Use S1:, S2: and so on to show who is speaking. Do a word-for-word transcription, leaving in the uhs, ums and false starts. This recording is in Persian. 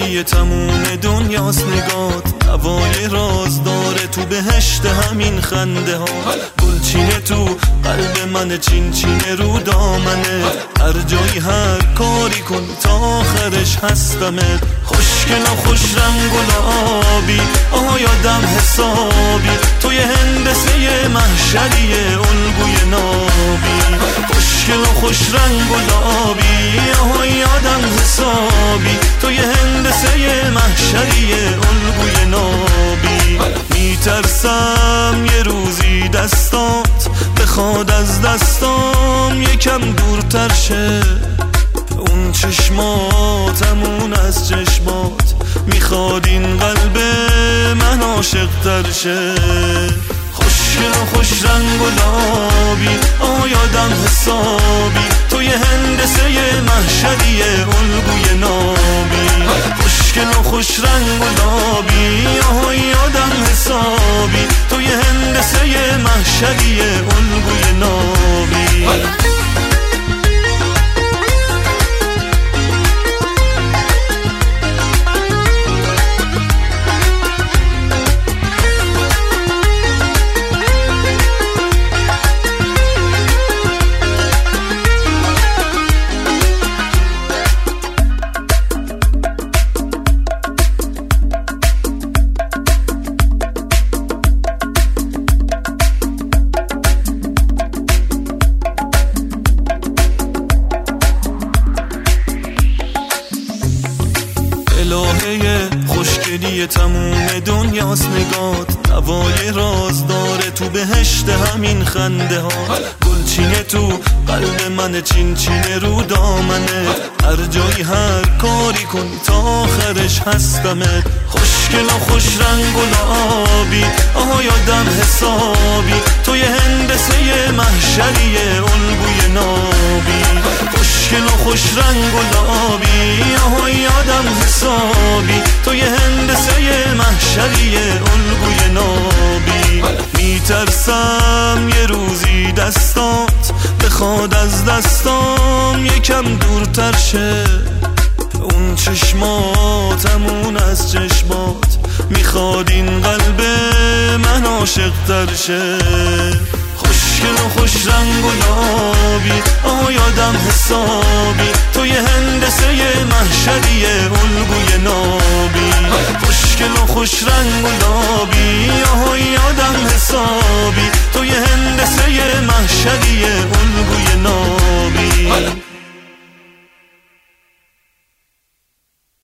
S1: خوشگلی تموم دنیاست نگات، هوای راز داره تو بهشت همین خنده ها. گلچینه تو قلب من، چین چینه رو دامنه، هر جایی هر کاری کن تا آخرش هستمت. خوشگل و خوش رنگ گلابی، آها یادم حسابی، توی هندسه محشری الگوی نابی. خوشگل و خوش رنگ گلابی، آها یادم حسابی، توی هندسه محشری الگوی نابی. میترسم یه روزی دستات بخواد از دستام یکم دورتر شه، اون چشماتمون از چشمات میخواد این قلب من عاشق تر شه. خوشگل و خوش رنگ گلابی، آه یادم حسابی، توی هندسه محشری الگوی نابی. خوشگل و خوش رنگ گلابی، آه یادم حسابی، توی هندسه محشری الگوی نابی. الهه خوشگلی تموم دنیاست نگات، هوای راز داره تو بهشت همین خنده ها. گلچینه تو قلب من، چین چینه رو دامنه، هر جایی هر کاری کن تا آخرش هستمت. خوشگل و خوش رنگ گلابی، آها یادم حسابی، توی هندسه محشری الگوی نابی. خوشگل و خوش رنگ گلابی، آها یادم حسابی، توی هندسه محشری الگوی نابی. میترسم یه روزی دستات بخواد از دستام یکم دورتر شه، اون چشماتمون از چشمات میخواد این قلب من عاشق تر شه. خوشگل و خوش رنگ گلابی، آه یادم حسابی، توی هندسه محشری الگوی نابی. خوشگل و خوش رنگ گلابی، آه یادم حسابی، توی هندسه محشری